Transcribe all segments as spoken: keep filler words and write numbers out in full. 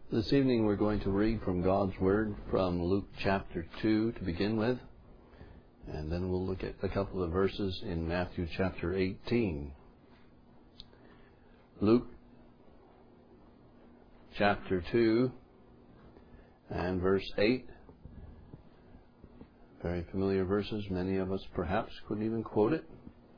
This evening we're going to read from God's Word from Luke chapter two to begin with, and then we'll look at a couple of verses in Matthew chapter eighteen. Luke chapter two and verse eight. Very familiar verses. Many of us perhaps couldn't even quote it.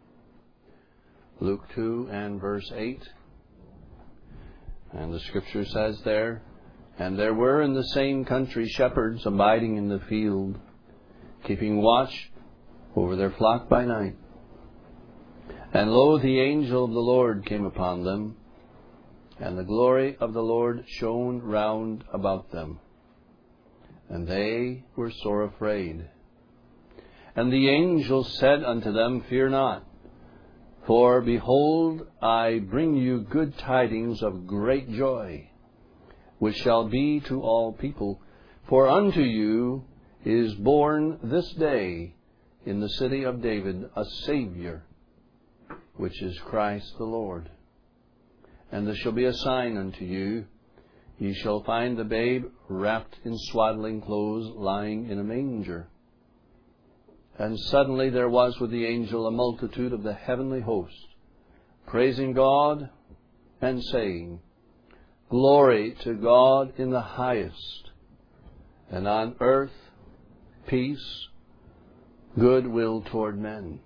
Luke two and verse eight. And the scripture says there, "And there were in the same country shepherds abiding in the field, keeping watch over their flock by night. And lo, the angel of the Lord came upon them, and the glory of the Lord shone round about them. And they were sore afraid. And the angel said unto them, Fear not, for behold, I bring you good tidings of great joy, which shall be to all people. For unto you is born this day in the city of David a Savior, which is Christ the Lord. And there shall be a sign unto you. Ye shall find the babe wrapped in swaddling clothes, lying in a manger." And suddenly there was with the angel a multitude of the heavenly host, praising God and saying, "Glory to God in the highest, and on earth peace, goodwill toward men."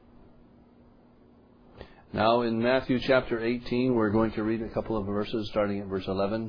Now in Matthew chapter eighteen, we're going to read a couple of verses starting at verse eleven.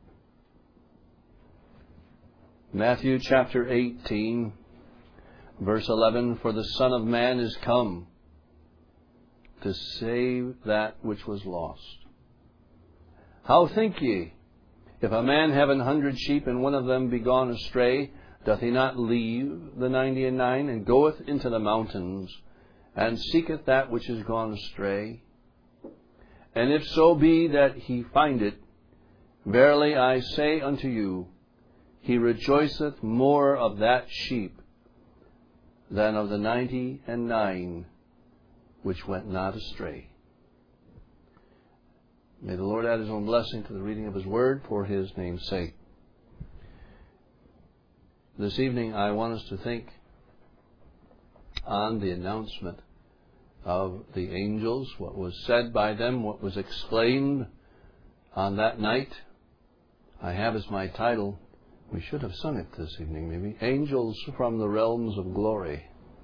Matthew chapter eighteen, verse eleven, "For the Son of Man is come to save that which was lost. How think ye, if a man have an hundred sheep, and one of them be gone astray, doth he not leave the ninety and nine, and goeth into the mountains, and seeketh that which is gone astray? And if so be that he find it, verily I say unto you, he rejoiceth more of that sheep than of the ninety and nine which went not astray." May the Lord add His own blessing to the reading of His Word for His name's sake. This evening I want us to think on the announcement of the angels, what was said by them, what was exclaimed on that night. I have as my title, we should have sung it this evening maybe, "Angels from the Realms of Glory."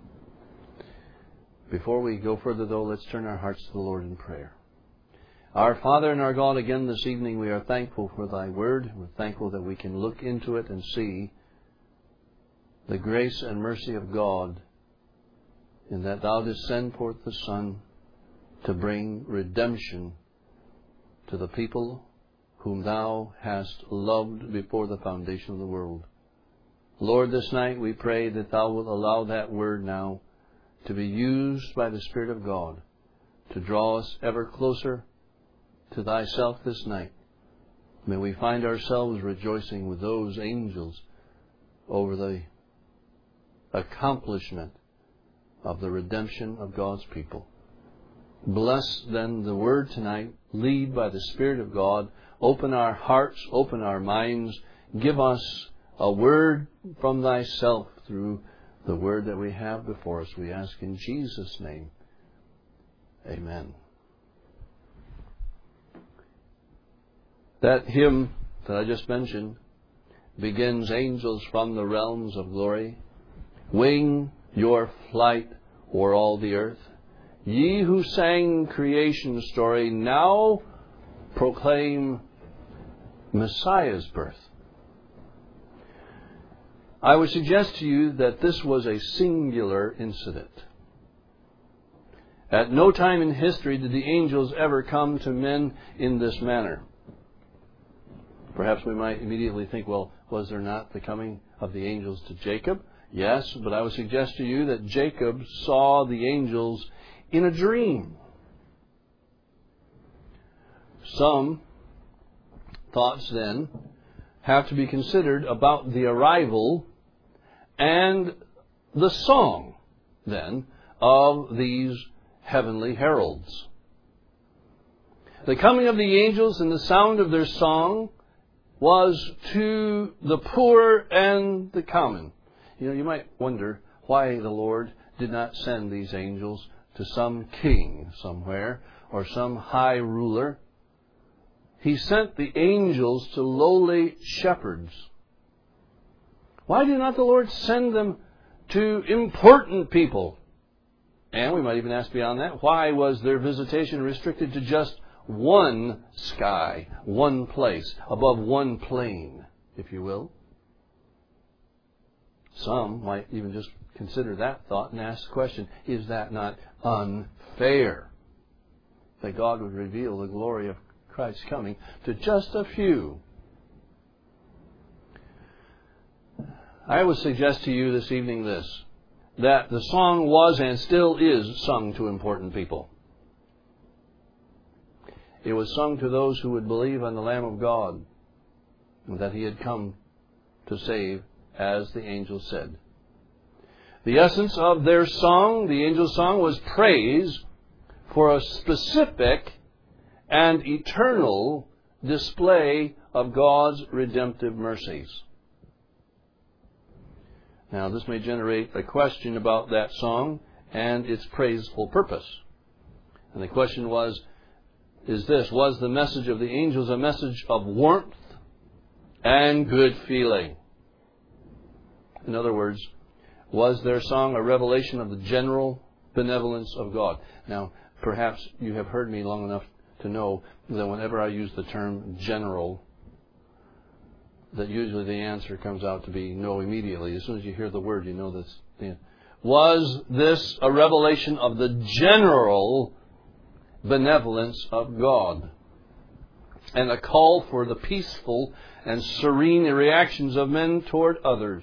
Before we go further though, let's turn our hearts to the Lord in prayer. Our Father and our God, again this evening we are thankful for Thy Word. We're thankful that we can look into it and see the grace and mercy of God in that Thou didst send forth the Son to bring redemption to the people whom Thou hast loved before the foundation of the world. Lord, this night we pray that Thou wilt allow that Word now to be used by the Spirit of God to draw us ever closer to Thyself this night. May we find ourselves rejoicing with those angels over the accomplishment of the redemption of God's people. Bless then the Word tonight. Lead by the Spirit of God. Open our hearts, open our minds. Give us a word from Thyself through the Word that we have before us. We ask in Jesus' name. Amen. That hymn that I just mentioned begins, "Angels from the realms of glory, wing your flight o'er all the earth. Ye who sang creation's story, now proclaim Messiah's birth." I would suggest to you that this was a singular incident. At no time in history did the angels ever come to men in this manner. Perhaps we might immediately think, well, was there not the coming of the angels to Jacob? Yes, but I would suggest to you that Jacob saw the angels in a dream. Some thoughts then have to be considered about the arrival and the song then of these heavenly heralds. The coming of the angels and the sound of their song was to the poor and the common. You know, you might wonder why the Lord did not send these angels to some king somewhere or some high ruler. He sent the angels to lowly shepherds. Why did not the Lord send them to important people? And we might even ask beyond that, why was their visitation restricted to just one sky, one place, above one plane, if you will? Some might even just consider that thought and ask the question, is that not unfair? That God would reveal the glory of Christ's coming to just a few. I would suggest to you this evening this, that the song was and still is sung to important people. It was sung to those who would believe on the Lamb of God and that He had come to save, as the angels said. The essence of their song, the angel's song, was praise for a specific and eternal display of God's redemptive mercies. Now, this may generate a question about that song and its praiseful purpose. And the question was, is this, was the message of the angels a message of warmth and good feeling? In other words, was their song a revelation of the general benevolence of God? Now, perhaps you have heard me long enough to know that whenever I use the term general, that usually the answer comes out to be no immediately. As soon as you hear the word, you know this. Was this a revelation of the general benevolence of God and a call for the peaceful and serene reactions of men toward others?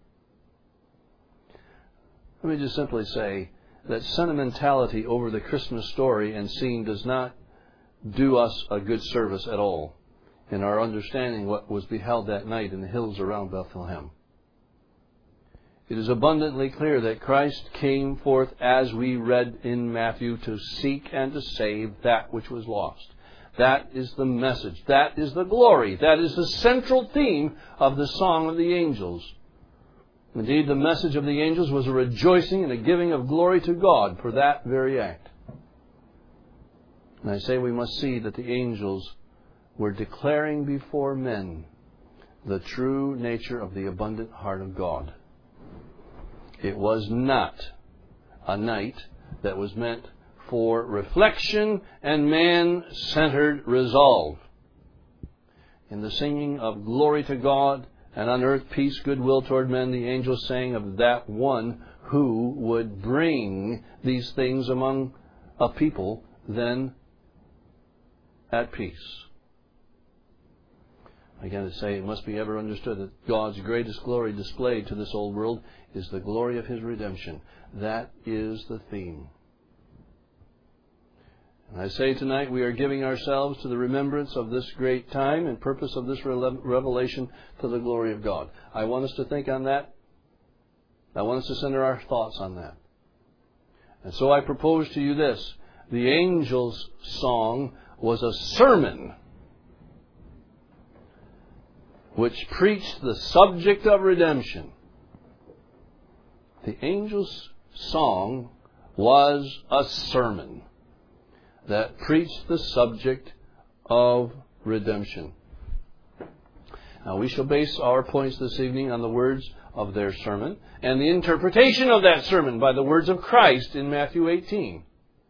Let me just simply say that sentimentality over the Christmas story and scene does not do us a good service at all in our understanding what was beheld that night in the hills around Bethlehem. It is abundantly clear that Christ came forth, as we read in Matthew, to seek and to save that which was lost. That is the message. That is the glory. That is the central theme of the song of the angels. Indeed, the message of the angels was a rejoicing and a giving of glory to God for that very act. And I say we must see that the angels were declaring before men the true nature of the abundant heart of God. It was not a night that was meant for reflection and man-centered resolve. In the singing of glory to God and on earth peace, goodwill toward men, the angels sang of that one who would bring these things among a people then at peace. Again, to say it must be ever understood that God's greatest glory displayed to this old world is the glory of His redemption. That is the theme. And I say tonight we are giving ourselves to the remembrance of this great time and purpose of this revelation to the glory of God. I want us to think on that. I want us to center our thoughts on that. And so I propose to you this. The angel's song was a sermon which preached the subject of redemption. The angel's song was a sermon that preached the subject of redemption. Now, we shall base our points this evening on the words of their sermon and the interpretation of that sermon by the words of Christ in Matthew eighteen.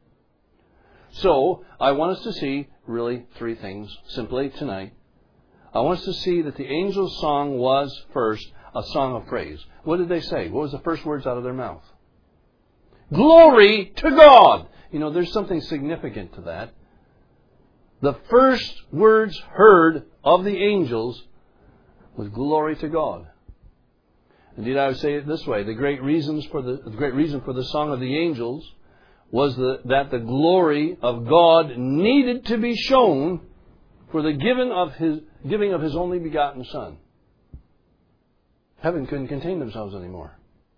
So, I want us to see really three things simply tonight. I want us to see that the angel's song was, first, a song of praise. What did they say? What was the first words out of their mouth? Glory to God! You know, there's something significant to that. The first words heard of the angels was glory to God. Indeed, I would say it this way. The great reasons for the, the great reason for the song of the angels was the, that the glory of God needed to be shown for the giving of His, giving of His only begotten Son. Heaven couldn't contain themselves anymore.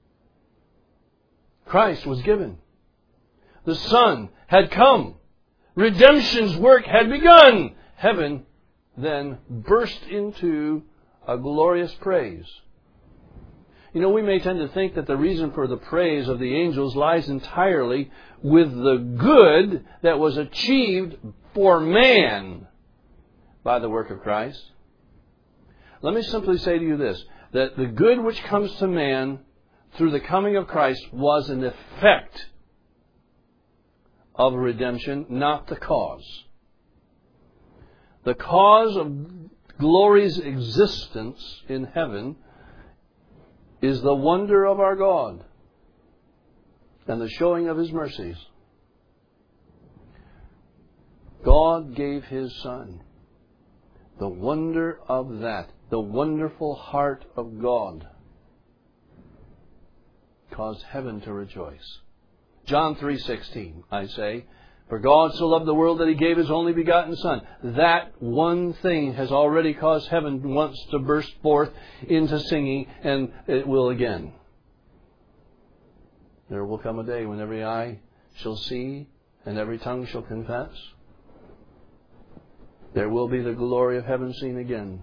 Christ was given. The Son had come. Redemption's work had begun. Heaven then burst into a glorious praise. You know, we may tend to think that the reason for the praise of the angels lies entirely with the good that was achieved for man by the work of Christ. Let me simply say to you this, that the good which comes to man through the coming of Christ was an effect of redemption, not the cause. The cause of glory's existence in heaven is the wonder of our God and the showing of His mercies. God gave His Son. The wonder of that, the wonderful heart of God, caused heaven to rejoice. John three sixteen, I say, for God so loved the world that He gave His only begotten Son. That one thing has already caused heaven once to burst forth into singing, and it will again. There will come a day when every eye shall see and every tongue shall confess. There will be the glory of heaven seen again.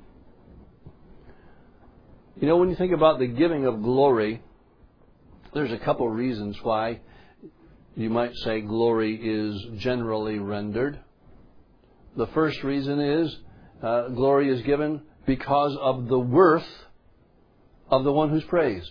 You know, when you think about the giving of glory, there's a couple reasons why you might say glory is generally rendered. The first reason is uh, glory is given because of the worth of the one who's praised.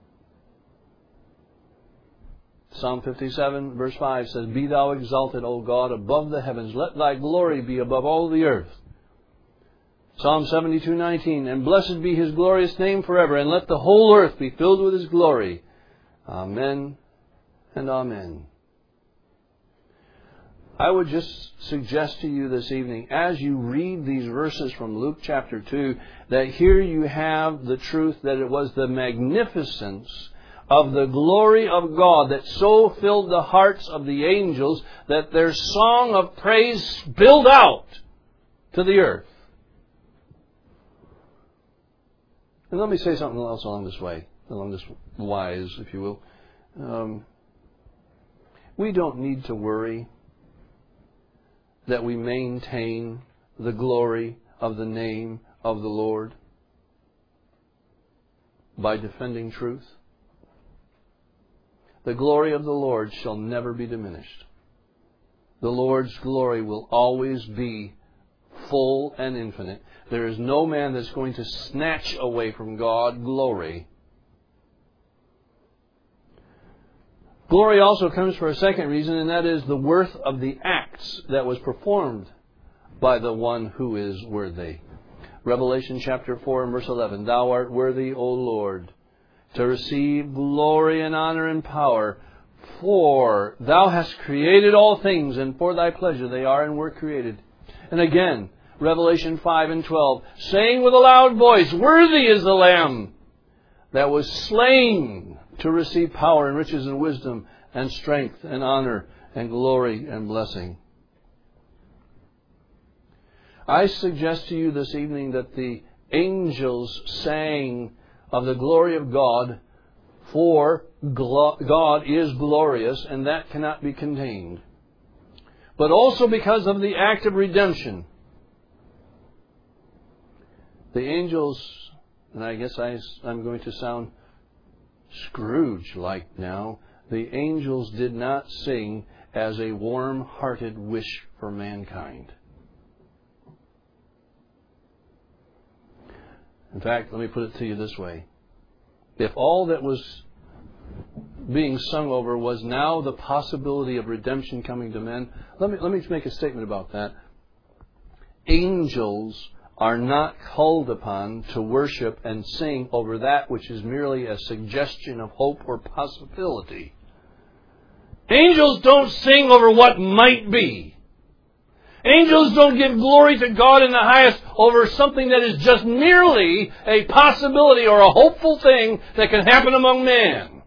Psalm fifty-seven verse five says, be thou exalted, O God, above the heavens. Let thy glory be above all the earth. Psalm seventy-two nineteen, and blessed be His glorious name forever, and let the whole earth be filled with His glory. Amen and amen. I would just suggest to you this evening, as you read these verses from Luke chapter two, that here you have the truth that it was the magnificence of the glory of God that so filled the hearts of the angels that their song of praise spilled out to the earth. And let me say something else along this way, along this wise, if you will. Um, we don't need to worry that we maintain the glory of the name of the Lord by defending truth. The glory of the Lord shall never be diminished. The Lord's glory will always be full and infinite. There is no man that's going to snatch away from God glory. Glory also comes for a second reason, and that is the worth of the acts that was performed by the one who is worthy. Revelation chapter four and verse eleven, thou art worthy, O Lord, to receive glory and honor and power, for thou hast created all things, and for thy pleasure they are and were created. And again, Revelation five and twelve, saying with a loud voice, worthy is the Lamb that was slain to receive power and riches and wisdom and strength and honor and glory and blessing. I suggest to you this evening that the angels sang of the glory of God, for God is glorious, and that cannot be contained. But also because of the act of redemption. The angels, and I guess I, I'm going to sound Scrooge-like now, the angels did not sing as a warm-hearted wish for mankind. In fact, let me put it to you this way. If all that was being sung over was now the possibility of redemption coming to men, let me, let me make a statement about that. Angels are not called upon to worship and sing over that which is merely a suggestion of hope or possibility. Angels don't sing over what might be. Angels don't give glory to God in the highest over something that is just merely a possibility or a hopeful thing that can happen among men.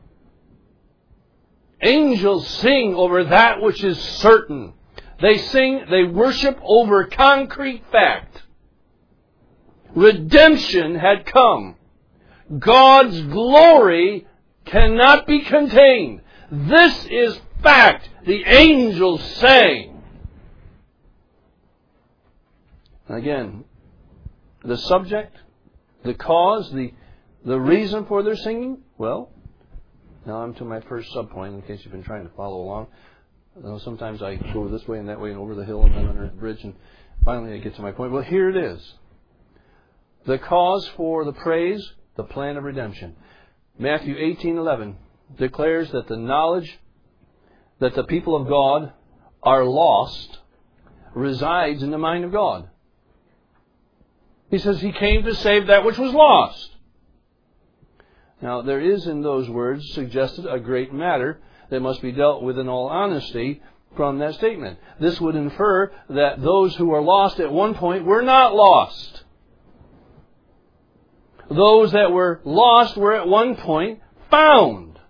Angels sing over that which is certain. They sing, they worship over concrete fact. Redemption had come. God's glory cannot be contained. This is fact. The angels sang. Again, the subject, the cause, the, the reason for their singing, well, now I'm to my first subpoint, in case you've been trying to follow along. You know, sometimes I go this way and that way and over the hill and then under the bridge, and finally I get to my point. Well, here it is. The cause for the praise, the plan of redemption. Matthew eighteen eleven declares that the knowledge that the people of God are lost resides in the mind of God. He says He came to save that which was lost. Now, there is in those words suggested a great matter that must be dealt with in all honesty from that statement. This would infer that those who were lost at one point were not lost. Those that were lost were at one point found.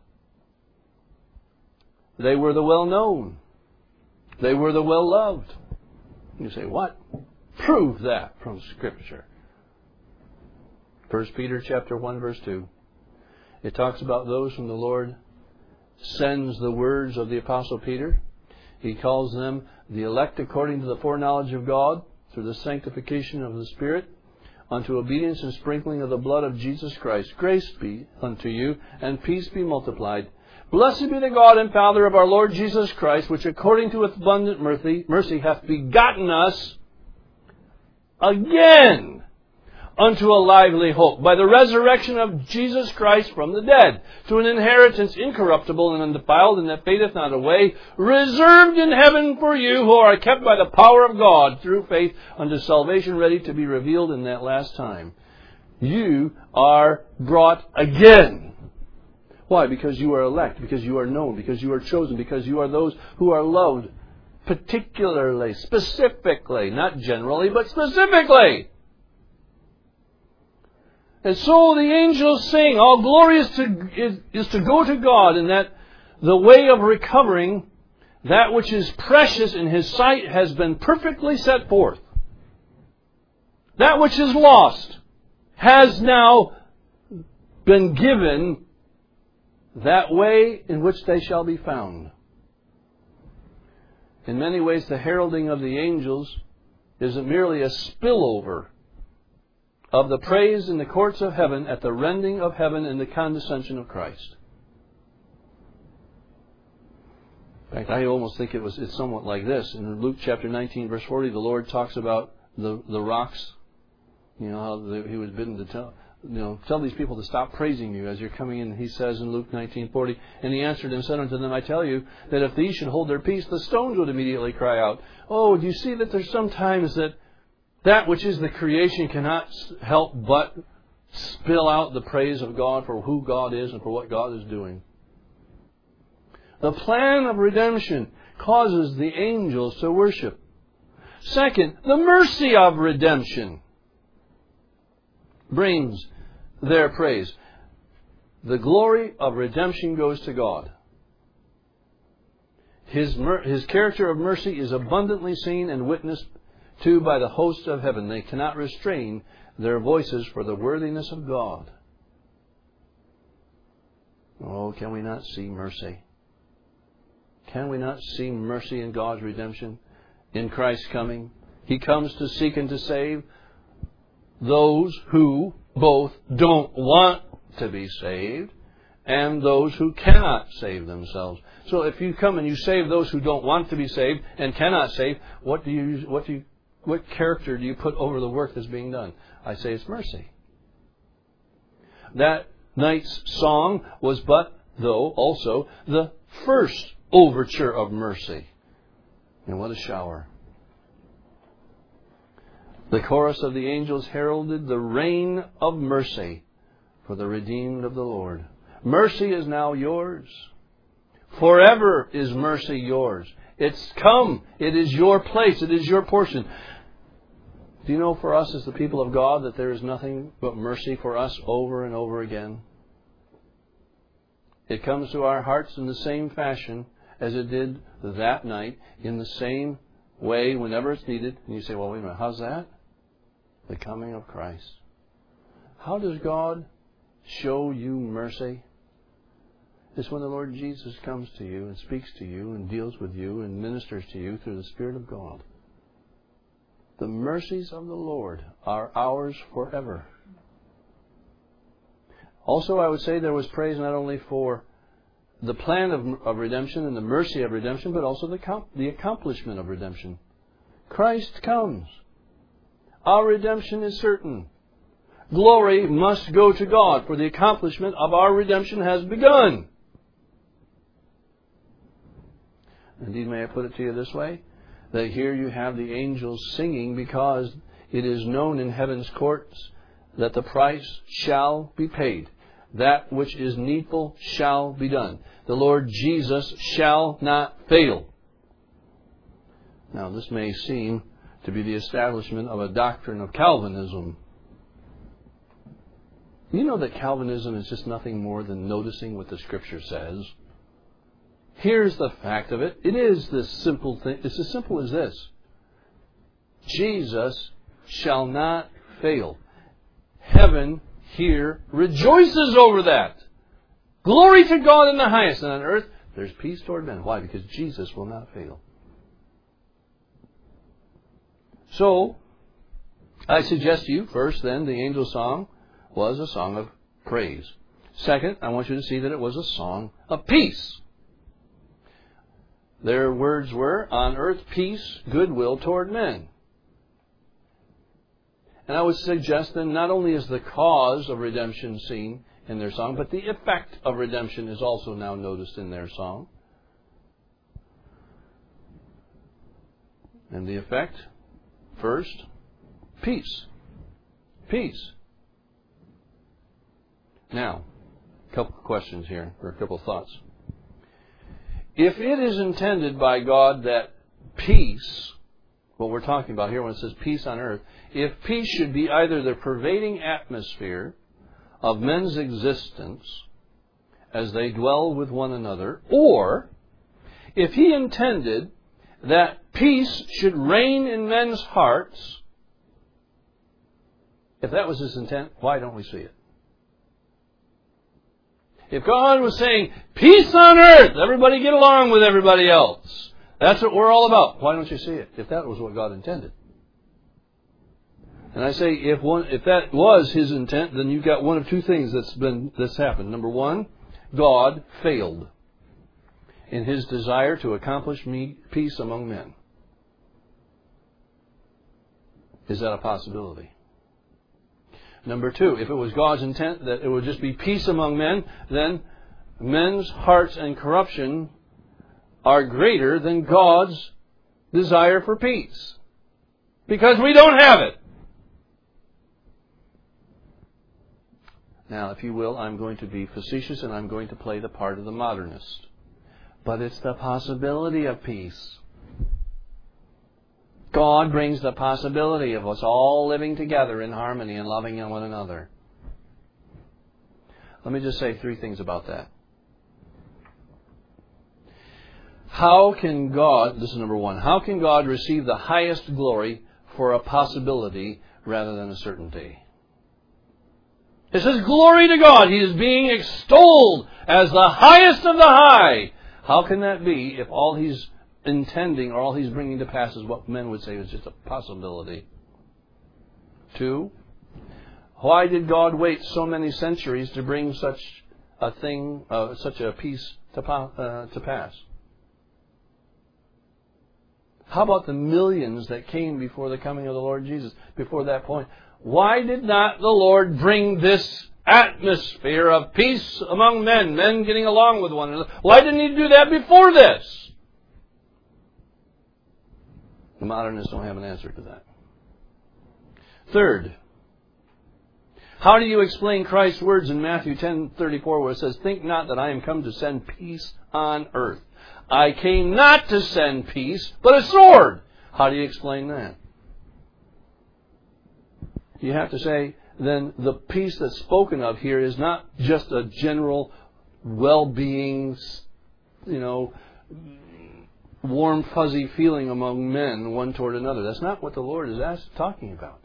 They were the well-known. They were the well-loved. You say, what? Prove that from Scripture. First Peter chapter one, verse two. It talks about those whom the Lord sends the words of the Apostle Peter. He calls them the elect according to the foreknowledge of God through the sanctification of the Spirit unto obedience and sprinkling of the blood of Jesus Christ. Grace be unto you, and peace be multiplied. Blessed be the God and Father of our Lord Jesus Christ, which according to His abundant mercy, mercy hath begotten us again unto a lively hope, by the resurrection of Jesus Christ from the dead, to an inheritance incorruptible and undefiled, and that fadeth not away, reserved in heaven for you, who are kept by the power of God through faith unto salvation, ready to be revealed in that last time. You are brought again. Why? Because you are elect, because you are known, because you are chosen, because you are those who are loved, particularly, specifically, not generally, but specifically. And so the angels sing, all glory is to, is, is to go to God, and that the way of recovering that which is precious in His sight has been perfectly set forth. That which is lost has now been given that way in which they shall be found. In many ways, the heralding of the angels isn't merely a spillover of the praise in the courts of heaven at the rending of heaven in the condescension of Christ. In fact, I almost think it was it's somewhat like this. In Luke chapter nineteen, verse forty, the Lord talks about the, the rocks. You know, how the, He was bidden to tell, you know, tell these people to stop praising you as you're coming in. He says in Luke nineteen forty, and He answered and said unto them, I tell you that if these should hold their peace, the stones would immediately cry out. Oh, do you see that there's sometimes that that which is the creation cannot help but spill out the praise of God for who God is and for what God is doing. The plan of redemption causes the angels to worship. Second, the mercy of redemption brings their praise. The glory of redemption goes to God. His, mer- His character of mercy is abundantly seen and witnessed to by the hosts of heaven. They cannot restrain their voices for the worthiness of God. Oh, can we not see mercy? Can we not see mercy in God's redemption? In Christ's coming, He comes to seek and to save those who both don't want to be saved and those who cannot save themselves. So if you come and you save those who don't want to be saved and cannot save, what do you what do you What character do you put over the work that's being done? I say it's mercy. That night's song was but, though, also the first overture of mercy. And what a shower. The chorus of the angels heralded the reign of mercy for the redeemed of the Lord. Mercy is now yours. Forever is mercy yours. It's come. It is your place. It is your portion. Do you know for us as the people of God that there is nothing but mercy for us over and over again? It comes to our hearts in the same fashion as it did that night, in the same way whenever it's needed. And you say, well, wait a minute, how's that? The coming of Christ. How does God show you mercy? It's when the Lord Jesus comes to you and speaks to you and deals with you and ministers to you through the Spirit of God. The mercies of the Lord are ours forever. Also, I would say there was praise not only for the plan of, of redemption and the mercy of redemption, but also the, com- the accomplishment of redemption. Christ comes. Our redemption is certain. Glory must go to God, for the accomplishment of our redemption has begun. Indeed, may I put it to you this way? That here you have the angels singing because it is known in heaven's courts that the price shall be paid. That which is needful shall be done. The Lord Jesus shall not fail. Now, this may seem to be the establishment of a doctrine of Calvinism. You know that Calvinism is just nothing more than noticing what the Scripture says. Here's the fact of it. It is this simple thing. It's as simple as this. Jesus shall not fail. Heaven here rejoices over that. Glory to God in the highest, and on earth there's peace toward men. Why? Because Jesus will not fail. So, I suggest to you, first then, the angel song was a song of praise. Second, I want you to see that it was a song of peace. Their words were, on earth peace, goodwill toward men. And I would suggest then not only is the cause of redemption seen in their song, but the effect of redemption is also now noticed in their song. And the effect, first, peace. Peace. Now, a couple of questions here, or a couple of thoughts. If it is intended by God that peace, what we're talking about here when it says peace on earth, if peace should be either the pervading atmosphere of men's existence as they dwell with one another, or if He intended that peace should reign in men's hearts, if that was His intent, why don't we see it? If God was saying, peace on earth, everybody get along with everybody else, that's what we're all about, why don't you see it? If that was what God intended. And I say, if one, if that was His intent, then you've got one of two things that's been that's happened. Number one, God failed in His desire to accomplish peace among men. Is that a possibility? Number two, if it was God's intent that it would just be peace among men, then men's hearts and corruption are greater than God's desire for peace. Because we don't have it. Now, if you will, I'm going to be facetious and I'm going to play the part of the modernist. But it's the possibility of peace. God brings the possibility of us all living together in harmony and loving one another. Let me just say three things about that. How can God, this is number one, how can God receive the highest glory for a possibility rather than a certainty? It says, glory to God. He is being extolled as the highest of the high. How can that be if all He's intending or all He's bringing to pass is what men would say is just a possibility? Two, why did God wait so many centuries to bring such a thing, uh, such a peace to, uh, to pass? How about the millions that came before the coming of the Lord Jesus, before that point? Why did not the Lord bring this atmosphere of peace among men, men getting along with one another? Why didn't He do that before this? The modernists don't have an answer to that. Third, how do you explain Christ's words in Matthew ten thirty-four where it says, think not that I am come to send peace on earth. I came not to send peace, but a sword. How do you explain that? You have to say, then the peace that's spoken of here is not just a general well-being, you know, warm, fuzzy feeling among men, one toward another. That's not what the Lord is asked, talking about.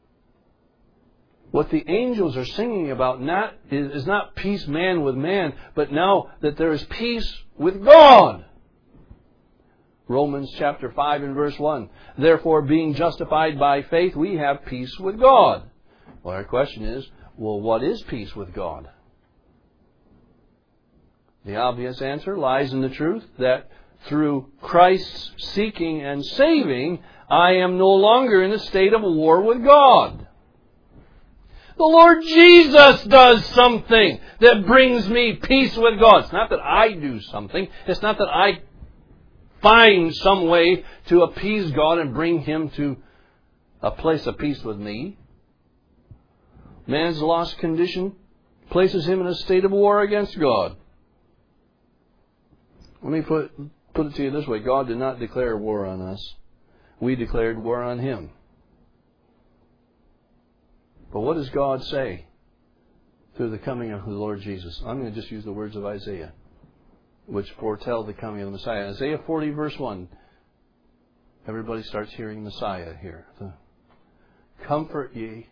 What the angels are singing about not is, is not peace man with man, but now that there is peace with God. Romans chapter five and verse one. Therefore, being justified by faith, we have peace with God. Well, our question is, well, what is peace with God? The obvious answer lies in the truth that through Christ's seeking and saving, I am no longer in a state of war with God. The Lord Jesus does something that brings me peace with God. It's not that I do something. It's not that I find some way to appease God and bring Him to a place of peace with me. Man's lost condition places him in a state of war against God. Let me put, put it to you this way. God did not declare war on us. We declared war on Him. But what does God say through the coming of the Lord Jesus? I'm going to just use the words of Isaiah, which foretell the coming of the Messiah. Isaiah forty verse one. Everybody starts hearing Messiah here. Comfort ye.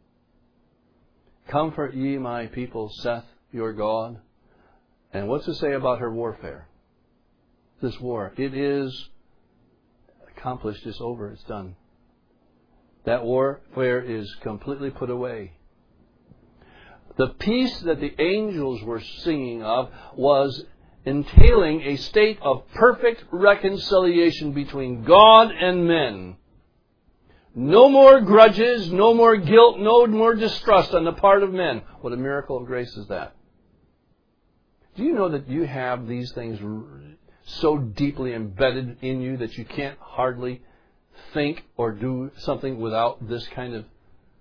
Comfort ye my people, saith your God. And what's it say about her warfare? This war. It is accomplished. It's over. It's done. That warfare is completely put away. The peace that the angels were singing of was entailing a state of perfect reconciliation between God and men. No more grudges, no more guilt, no more distrust on the part of men. What a miracle of grace is that. Do you know that you have these things so deeply embedded in you that you can't hardly think or do something without this kind of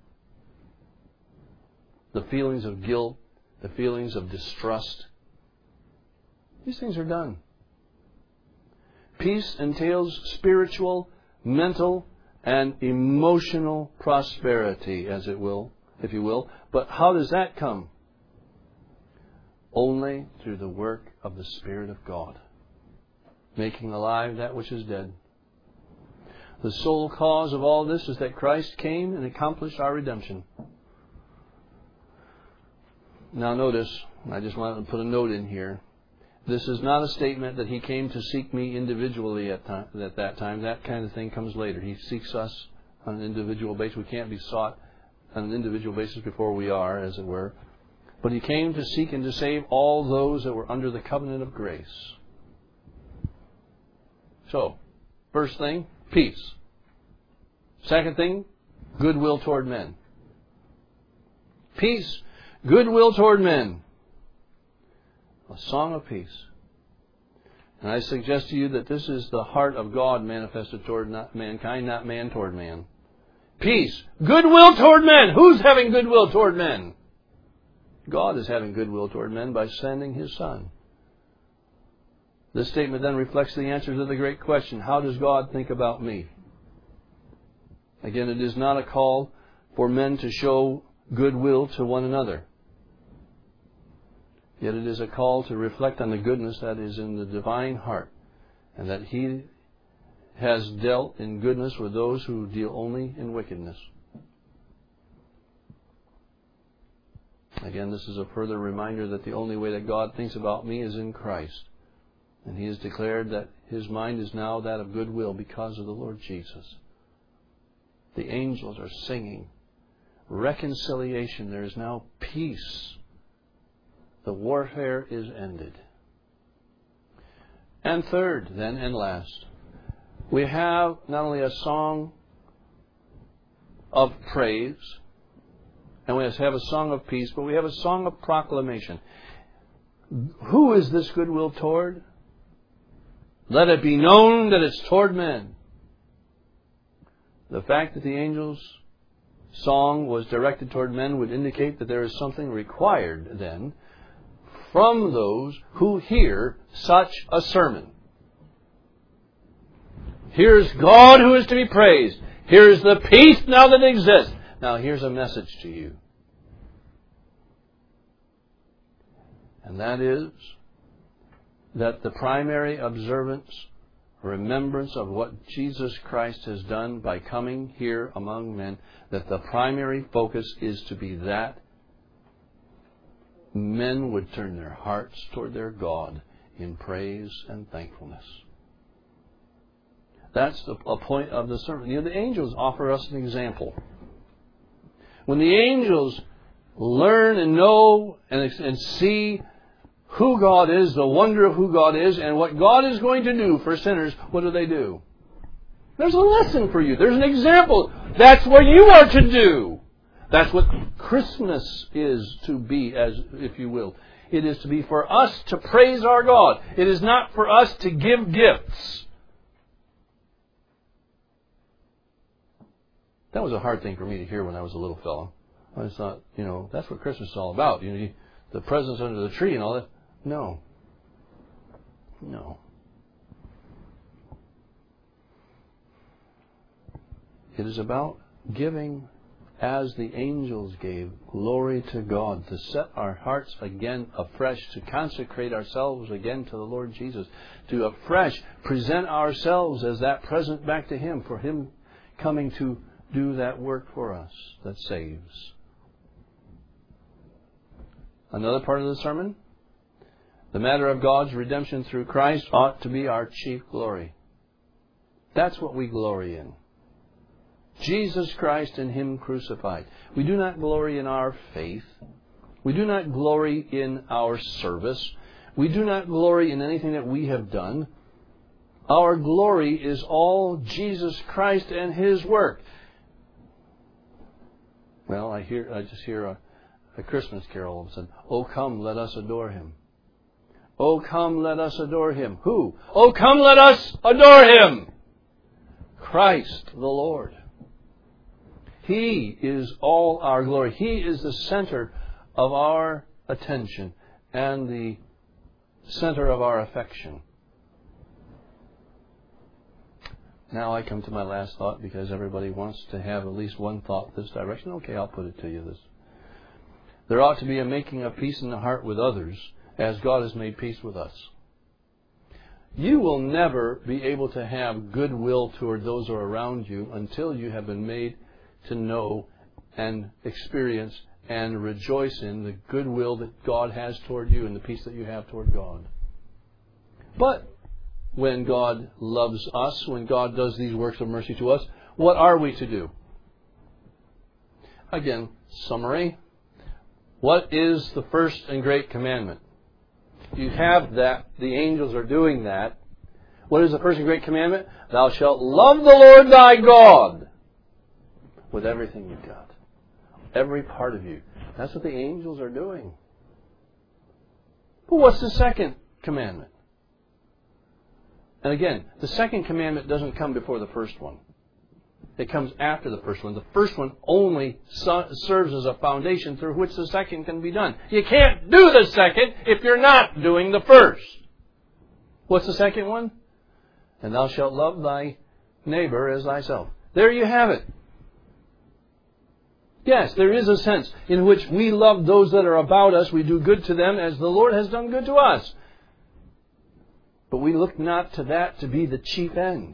the feelings of guilt, the feelings of distrust? These things are done. Peace entails spiritual, mental, and emotional prosperity, as it will, if you will. But how does that come? Only through the work of the Spirit of God, making alive that which is dead. The sole cause of all this is that Christ came and accomplished our redemption. Now notice, I just want to put a note in here. This is not a statement that He came to seek me individually at, time, at that time. That kind of thing comes later. He seeks us on an individual basis. We can't be sought on an individual basis before we are, as it were. But He came to seek and to save all those that were under the covenant of grace. So, first thing, peace. Second thing, goodwill toward men. Peace, goodwill toward men. A song of peace. And I suggest to you that this is the heart of God manifested toward not mankind, not man toward man. Peace, goodwill toward men. Who's having goodwill toward men? God is having goodwill toward men by sending His Son. This statement then reflects the answer to the great question, how does God think about me? Again, it is not a call for men to show goodwill to one another. Yet it is a call to reflect on the goodness that is in the divine heart, and that He has dealt in goodness with those who deal only in wickedness. Again, this is a further reminder that the only way that God thinks about me is in Christ. And He has declared that His mind is now that of goodwill because of the Lord Jesus. The angels are singing reconciliation. There is now peace. The warfare is ended. And third, then, and last, we have not only a song of praise, and we have a song of peace, but we have a song of proclamation. Who is this goodwill toward? Let it be known that it's toward men. The fact that the angels' song was directed toward men would indicate that there is something required then from those who hear such a sermon. Here's God who is to be praised. Here's the peace now that exists. Now here's a message to you. And that is that the primary observance, remembrance of what Jesus Christ has done by coming here among men, that the primary focus is to be that men would turn their hearts toward their God in praise and thankfulness. That's the, a point of the sermon. You know, the angels offer us an example. When the angels learn and know and, and see who God is, the wonder of who God is, and what God is going to do for sinners, what do they do? There's a lesson for you. There's an example. That's what you are to do. That's what Christmas is to be, as if you will. It is to be for us to praise our God. It is not for us to give gifts. That was a hard thing for me to hear when I was a little fellow. I just thought, you know, that's what Christmas is all about. You know, you, the presents under the tree and all that. No. No. It is about giving as the angels gave glory to God, to set our hearts again afresh, to consecrate ourselves again to the Lord Jesus, to afresh present ourselves as that present back to Him, for Him coming to do that work for us that saves. Another part of the sermon, the matter of God's redemption through Christ ought to be our chief glory. That's what we glory in. Jesus Christ and Him crucified. We do not glory in our faith. We do not glory in our service. We do not glory in anything that we have done. Our glory is all Jesus Christ and His work. Well, I hear, I just hear a, a Christmas carol all of a sudden. Oh, come, let us adore Him. Oh, come, let us adore Him. Who? Oh, come, let us adore Him. Christ the Lord. He is all our glory. He is the center of our attention and the center of our affection. Now I come to my last thought, because everybody wants to have at least one thought this direction. Okay, I'll put it to you this. There ought to be a making of peace in the heart with others, as God has made peace with us. You will never be able to have goodwill toward those who are around you until you have been made to know and experience and rejoice in the goodwill that God has toward you and the peace that you have toward God. But when God loves us, when God does these works of mercy to us, what are we to do? Again, summary. What is the first and great commandment? You have that. The angels are doing that. What is the first and great commandment? Thou shalt love the Lord thy God with everything you've got. Every part of you. That's what the angels are doing. But what's the second commandment? And again, the second commandment doesn't come before the first one. It comes after the first one. The first one only serves as a foundation through which the second can be done. You can't do the second if you're not doing the first. What's the second one? And thou shalt love thy neighbor as thyself. There you have it. Yes, there is a sense in which we love those that are about us. We do good to them as the Lord has done good to us. But we look not to that to be the chief end.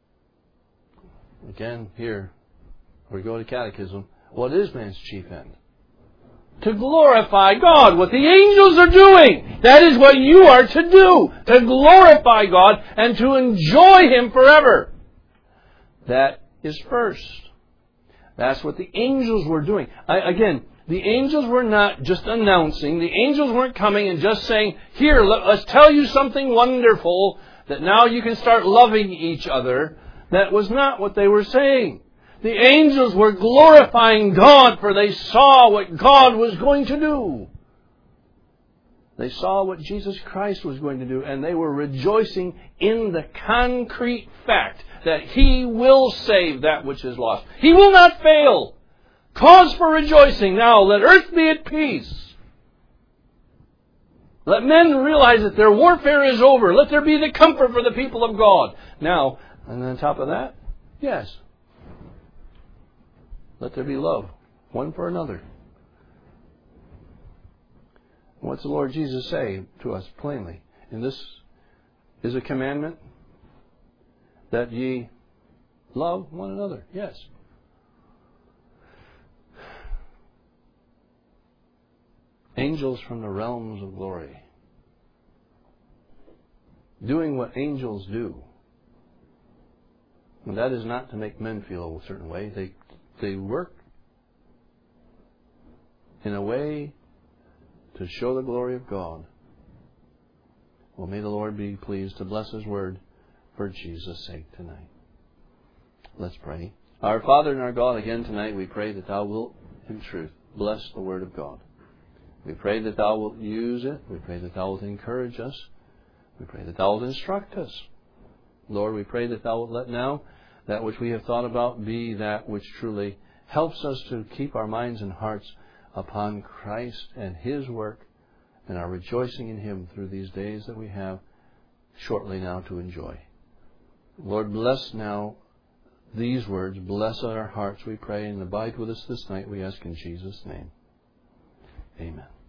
Again, here, we go to catechism. What is man's chief end? To glorify God. What the angels are doing. That is what you are to do. To glorify God and to enjoy Him forever. That is first. That's what the angels were doing. I, again, the angels were not just announcing. The angels weren't coming and just saying, here, let, let's tell you something wonderful, that now you can start loving each other. That was not what they were saying. The angels were glorifying God, for they saw what God was going to do. They saw what Jesus Christ was going to do, and they were rejoicing in the concrete fact that He will save that which is lost. He will not fail. Cause for rejoicing. Now, let earth be at peace. Let men realize that their warfare is over. Let there be the comfort for the people of God. Now, and on top of that, yes, let there be love, one for another. What's the Lord Jesus say to us plainly? And this is a commandment, that ye love one another. Yes. Angels from the realms of glory, doing what angels do. And that is not to make men feel a certain way. They, they work in a way to show the glory of God. Well, may the Lord be pleased to bless His word for Jesus' sake tonight. Let's pray. Our Father and our God, again tonight we pray that Thou wilt, in truth, bless the word of God. We pray that Thou wilt use it. We pray that Thou wilt encourage us. We pray that Thou wilt instruct us. Lord, we pray that Thou wilt let now that which we have thought about be that which truly helps us to keep our minds and hearts upon Christ and His work and our rejoicing in Him through these days that we have shortly now to enjoy. Lord, bless now these words. Bless our hearts, we pray, and abide with us this night, we ask in Jesus' name. Amen.